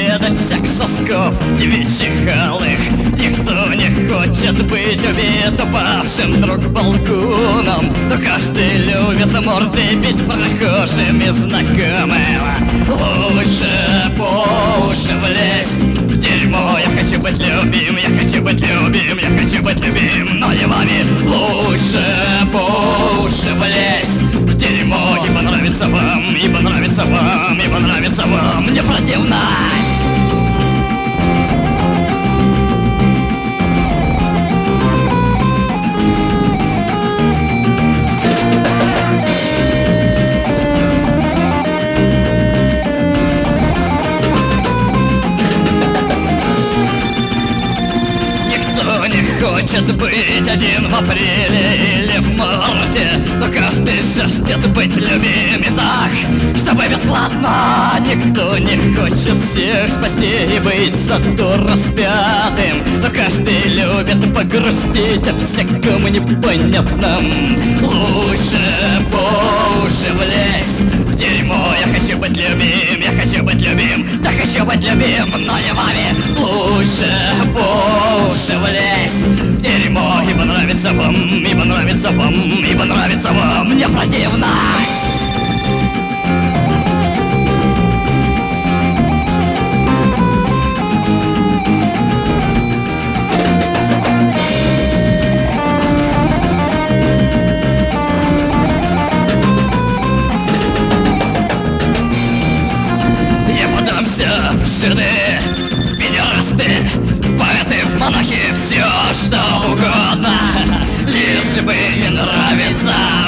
отведать всех сосков девичьих алых. Никто не хочет быть убит упавшим друг балконом, но каждый любит морды бить прохожими знакомым. Лучше по уши влезть в дерьмо. Я хочу быть любим, я хочу быть любим, я хочу быть любим, но не вами. Лучше по уши влезть в дерьмо, ибо нравится вам, ибо нравится вам, ибо нравится вам. Мне противно. Хочет быть один в апреле или в марте, но каждый жаждет быть любим. И так, чтобы бесплатно. Никто не хочет всех спасти и быть зато распятым, но каждый любит погрустить о всяком непонятном. Лучше по уши влезть в дерьмо. Я хочу быть любим, я хочу быть любим, да хочу быть любим, но не вами. Лучше по уши влезть в дерьмо, ибо нравится вам, ибо нравится вам, ибо нравится вам. Мне противно. Я подамся в жиды, в педерасты, в поэты, в монахи, все что угодно, лишь бы не нравится